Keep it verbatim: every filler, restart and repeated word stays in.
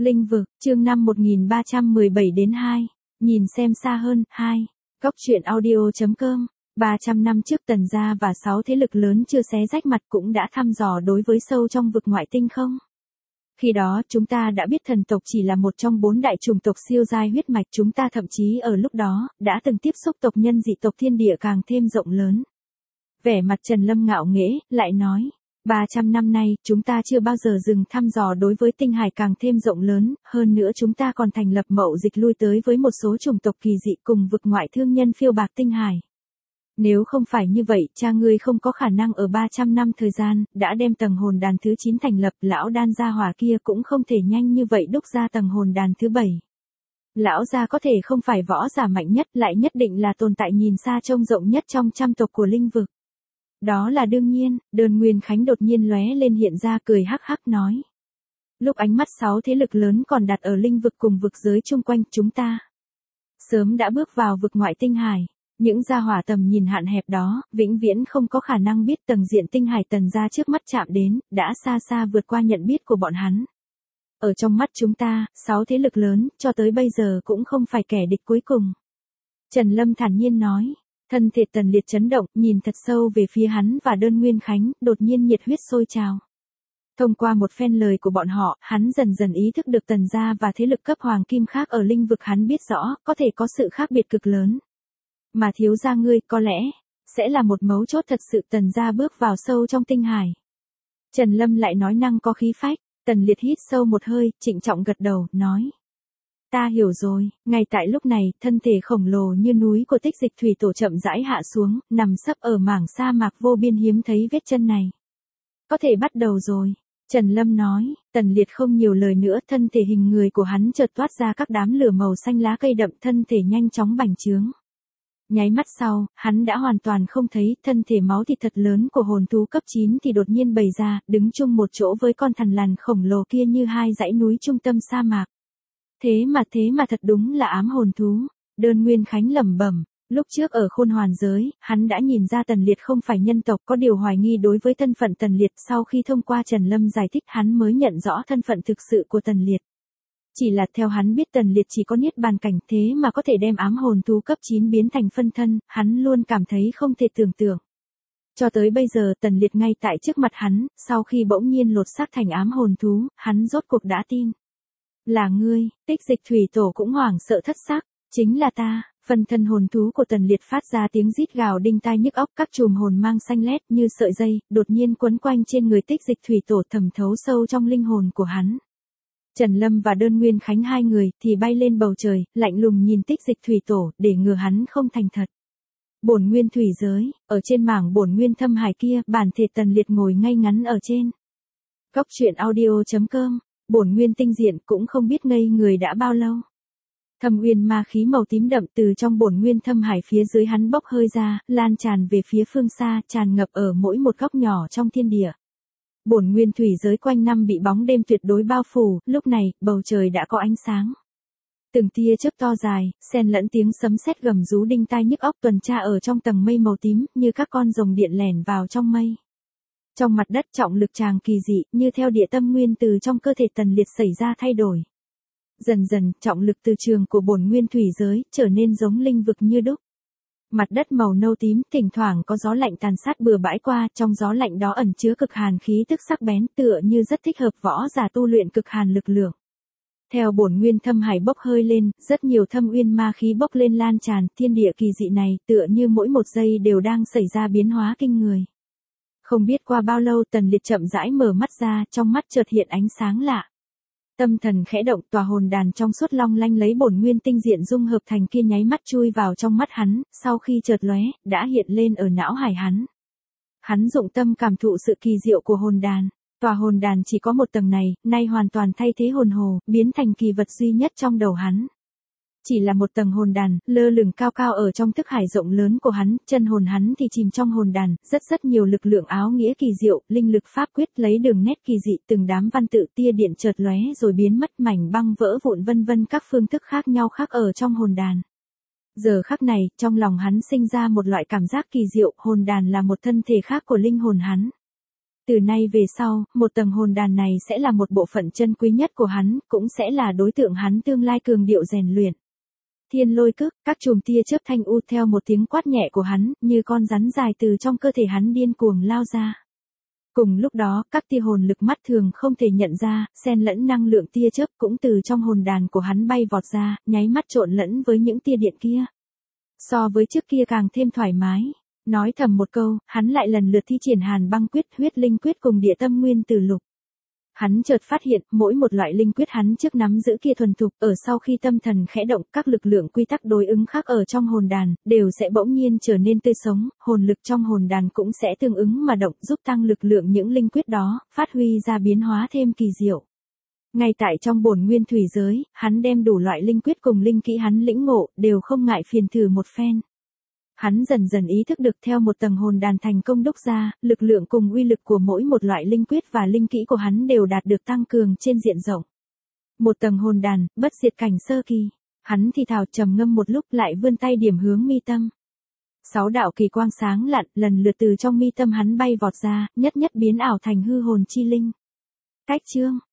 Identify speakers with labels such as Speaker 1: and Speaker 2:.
Speaker 1: Linh vực, chương năm một nghìn ba trăm mười bảy đến hai. Nhìn xem xa hơn, hai. Góc truyện audio chấm com. ba trăm năm trước Tần gia và sáu thế lực lớn chưa xé rách mặt cũng đã thăm dò đối với sâu trong vực ngoại tinh không. Khi đó chúng ta đã biết thần tộc chỉ là một trong bốn đại chủng tộc siêu giai huyết mạch, chúng ta thậm chí ở lúc đó đã từng tiếp xúc tộc nhân dị tộc thiên địa càng thêm rộng lớn. Vẻ mặt Trần Lâm ngạo nghễ, lại nói. ba trăm năm nay, chúng ta chưa bao giờ dừng thăm dò đối với tinh hải càng thêm rộng lớn, hơn nữa chúng ta còn thành lập mậu dịch lui tới với một số chủng tộc kỳ dị cùng vực ngoại thương nhân phiêu bạc tinh hải. Nếu không phải như vậy, cha ngươi không có khả năng ở ba trăm năm thời gian, đã đem tầng hồn đàn thứ chín thành lập, lão đan gia hỏa kia cũng không thể nhanh như vậy đúc ra tầng hồn đàn thứ bảy. Lão gia có thể không phải võ giả mạnh nhất, lại nhất định là tồn tại nhìn xa trông rộng nhất trong trăm tộc của linh vực. Đó là đương nhiên, Đơn Nguyên Khánh đột nhiên lóe lên hiện ra cười hắc hắc nói. Lúc ánh mắt sáu thế lực lớn còn đặt ở linh vực cùng vực giới chung quanh chúng ta. Sớm đã bước vào vực ngoại tinh hải, những gia hỏa tầm nhìn hạn hẹp đó, vĩnh viễn không có khả năng biết tầng diện tinh hải Tần gia trước mắt chạm đến, đã xa xa vượt qua nhận biết của bọn hắn. Ở trong mắt chúng ta, sáu thế lực lớn, cho tới bây giờ cũng không phải kẻ địch cuối cùng. Trần Lâm thản nhiên nói. Thân thể Tần Liệt chấn động, nhìn thật sâu về phía hắn và Đơn Nguyên Khánh, đột nhiên nhiệt huyết sôi trào. Thông qua một phen lời của bọn họ, hắn dần dần ý thức được Tần gia và thế lực cấp hoàng kim khác ở linh vực hắn biết rõ, có thể có sự khác biệt cực lớn. Mà thiếu gia ngươi, có lẽ, sẽ là một mấu chốt thật sự. Tần gia bước vào sâu trong tinh hải. Trần Lâm lại nói năng có khí phách. Tần Liệt hít sâu một hơi, trịnh trọng gật đầu, nói. Ta hiểu rồi. Ngay tại lúc này, thân thể khổng lồ như núi của Tích Dịch thủy tổ chậm rãi hạ xuống, nằm sấp ở mảng sa mạc vô biên hiếm thấy vết chân này. Có thể bắt đầu rồi. Trần Lâm nói. Tần Liệt không nhiều lời nữa, thân thể hình người của hắn chợt toát ra các đám lửa màu xanh lá cây đậm, thân thể nhanh chóng bành trướng. Nháy mắt sau, hắn đã hoàn toàn không thấy, thân thể máu thịt thật lớn của hồn thú cấp chín thì đột nhiên bày ra, đứng chung một chỗ với con thằn lằn khổng lồ kia như hai dãy núi trung tâm sa mạc. Thế mà thế mà thật đúng là ám hồn thú. Đơn Nguyên Khánh lẩm bẩm. Lúc trước ở khôn hoàn giới, hắn đã nhìn ra Tần Liệt không phải nhân tộc, có điều hoài nghi đối với thân phận Tần Liệt. Sau khi thông qua Trần Lâm giải thích, hắn mới nhận rõ thân phận thực sự của Tần Liệt. Chỉ là theo hắn biết Tần Liệt chỉ có niết bàn cảnh, thế mà có thể đem ám hồn thú cấp chín biến thành phân thân, hắn luôn cảm thấy không thể tưởng tượng. Cho tới bây giờ Tần Liệt ngay tại trước mặt hắn, sau khi bỗng nhiên lột xác thành ám hồn thú, hắn rốt cuộc đã tin. Là ngươi. Tích Dịch thủy tổ cũng hoảng sợ thất xác. Chính là ta. Phần thân hồn thú của Tần Liệt phát ra tiếng rít gào đinh tai nhức óc, các chùm hồn mang xanh lét như sợi dây, đột nhiên quấn quanh trên người Tích Dịch thủy tổ, thẩm thấu sâu trong linh hồn của hắn. Trần Lâm và Đơn Nguyên Khánh hai người thì bay lên bầu trời, lạnh lùng nhìn Tích Dịch thủy tổ, để ngừa hắn không thành thật. Bổn nguyên thủy giới, ở trên mảng bổn nguyên thâm hải kia, bản thể Tần Liệt ngồi ngay ngắn ở trên. Góc truyện audio chấm com. Bổn nguyên tinh diện cũng không biết ngây người đã bao lâu. Thâm uyên ma khí màu tím đậm từ trong bổn nguyên thâm hải phía dưới hắn bốc hơi ra, lan tràn về phía phương xa, tràn ngập ở mỗi một góc nhỏ trong thiên địa. Bổn nguyên thủy giới quanh năm bị bóng đêm tuyệt đối bao phủ, lúc này, bầu trời đã có ánh sáng. Từng tia chớp to dài, xen lẫn tiếng sấm sét gầm rú đinh tai nhức óc tuần tra ở trong tầng mây màu tím, như các con rồng điện lẻn vào trong mây. Trong mặt đất trọng lực tràng kỳ dị, như theo địa tâm nguyên từ trong cơ thể Tần Liệt xảy ra thay đổi. Dần dần, trọng lực từ trường của bổn nguyên thủy giới, trở nên giống linh vực như đúc. Mặt đất màu nâu tím, thỉnh thoảng có gió lạnh tàn sát bừa bãi qua, trong gió lạnh đó ẩn chứa cực hàn khí tức sắc bén, tựa như rất thích hợp võ giả tu luyện cực hàn lực lượng. Theo bổn nguyên thâm hải bốc hơi lên, rất nhiều thâm uyên ma khí bốc lên lan tràn, thiên địa kỳ dị này, tựa như mỗi một giây đều đang xảy ra biến hóa kinh người. Không biết qua bao lâu Tần Liệt chậm rãi mở mắt ra, trong mắt chợt hiện ánh sáng lạ. Tâm thần khẽ động, tòa hồn đàn trong suốt long lanh lấy bổn nguyên tinh diện dung hợp thành kia nháy mắt chui vào trong mắt hắn, sau khi chợt lóe, đã hiện lên ở não hải hắn. Hắn dụng tâm cảm thụ sự kỳ diệu của hồn đàn. Tòa hồn đàn chỉ có một tầng này, nay hoàn toàn thay thế hồn hồ, biến thành kỳ vật duy nhất trong đầu hắn. Chỉ là một tầng hồn đàn, lơ lửng cao cao ở trong thức hải rộng lớn của hắn, chân hồn hắn thì chìm trong hồn đàn, rất rất nhiều lực lượng áo nghĩa kỳ diệu, linh lực pháp quyết lấy đường nét kỳ dị, từng đám văn tự tia điện chợt lóe rồi biến mất, mảnh băng vỡ vụn vân vân các phương thức khác nhau khác ở trong hồn đàn. Giờ khắc này, trong lòng hắn sinh ra một loại cảm giác kỳ diệu, hồn đàn là một thân thể khác của linh hồn hắn. Từ nay về sau, một tầng hồn đàn này sẽ là một bộ phận chân quý nhất của hắn, cũng sẽ là đối tượng hắn tương lai cường điệu rèn luyện. Thiên lôi cức, các chùm tia chớp thanh u theo một tiếng quát nhẹ của hắn, như con rắn dài từ trong cơ thể hắn điên cuồng lao ra. Cùng lúc đó, các tia hồn lực mắt thường không thể nhận ra, xen lẫn năng lượng tia chớp cũng từ trong hồn đàn của hắn bay vọt ra, nháy mắt trộn lẫn với những tia điện kia. So với trước kia càng thêm thoải mái. Nói thầm một câu, hắn lại lần lượt thi triển Hàn Băng Quyết, Huyết Linh Quyết cùng Địa Tâm Nguyên Tử Lục. Hắn chợt phát hiện, mỗi một loại linh quyết hắn trước nắm giữ kia thuần thục, ở sau khi tâm thần khẽ động, các lực lượng quy tắc đối ứng khác ở trong hồn đàn, đều sẽ bỗng nhiên trở nên tươi sống, hồn lực trong hồn đàn cũng sẽ tương ứng mà động, giúp tăng lực lượng những linh quyết đó, phát huy ra biến hóa thêm kỳ diệu. Ngay tại trong bổn nguyên thủy giới, hắn đem đủ loại linh quyết cùng linh kỹ hắn lĩnh ngộ, đều không ngại phiền thử một phen. Hắn dần dần ý thức được theo một tầng hồn đàn thành công đúc ra, lực lượng cùng uy lực của mỗi một loại linh quyết và linh kỹ của hắn đều đạt được tăng cường trên diện rộng. Một tầng hồn đàn, bất diệt cảnh sơ kỳ. Hắn thì thào trầm ngâm một lúc lại vươn tay điểm hướng mi tâm. Sáu đạo kỳ quang sáng lặn, lần lượt từ trong mi tâm hắn bay vọt ra, nhất nhất biến ảo thành hư hồn chi linh. Cách chương